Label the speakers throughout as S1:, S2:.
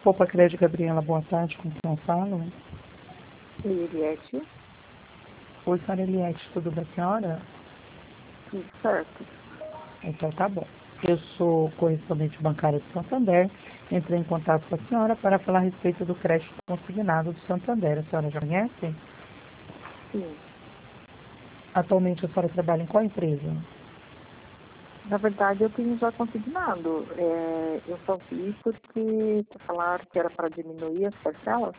S1: Poupa Crédito, Gabriela, boa tarde, com quem eu falo?
S2: Eliette.
S1: Oi, senhora Eliette, tudo bem, senhora?
S2: Tudo certo.
S1: Então tá bom. Eu sou correspondente bancária do Santander. Entrei em contato com a senhora para falar a respeito do crédito consignado do Santander. A senhora já conhece?
S2: Sim.
S1: Atualmente a senhora trabalha em qual empresa?
S2: Na verdade, eu tenho já consignado. Eu só vi porque falaram que era para diminuir as parcelas.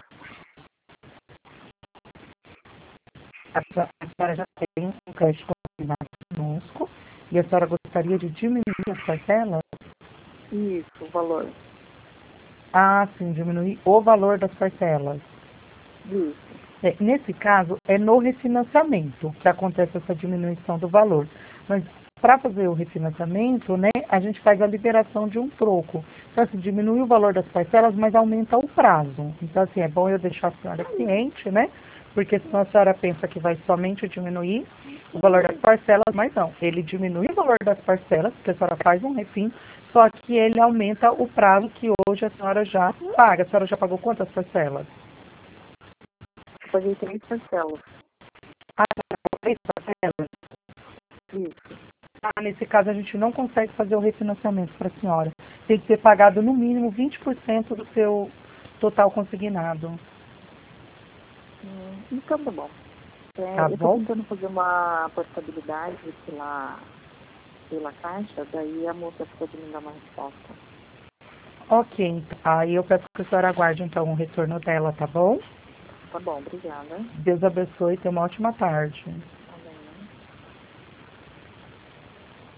S1: A senhora já tem um crédito consignado conosco e a senhora gostaria de diminuir as parcelas?
S2: Isso, o valor.
S1: Ah, sim, diminuir o valor das parcelas.
S2: Isso.
S1: Nesse caso, é no refinanciamento que acontece essa diminuição do valor. Mas para fazer o refinanciamento, né, a gente faz a liberação de um troco. Então, assim, diminui o valor das parcelas, mas aumenta o prazo. Então, assim, é bom eu deixar a senhora ciente, né? Porque senão a senhora pensa que vai somente diminuir o valor das parcelas, mas não. Ele diminui o valor das parcelas, porque a senhora faz um refim, só que ele aumenta o prazo que hoje a senhora já paga. A senhora já pagou quantas parcelas?
S2: Eu paguei 3 parcelas.
S1: Ah, 3 parcelas?
S2: Isso.
S1: Ah, nesse caso a gente não consegue fazer o refinanciamento para a senhora. Tem que ser pagado no mínimo 20% do seu total consignado.
S2: Então tá bom.
S1: Tá
S2: Eu estou
S1: bom?
S2: tentando fazer uma portabilidade pela caixa, daí a moça ficou de me dar uma resposta.
S1: Ok. Aí eu peço que a senhora aguarde então o retorno dela, tá bom?
S2: Tá bom, obrigada.
S1: Deus abençoe e tenha uma ótima tarde.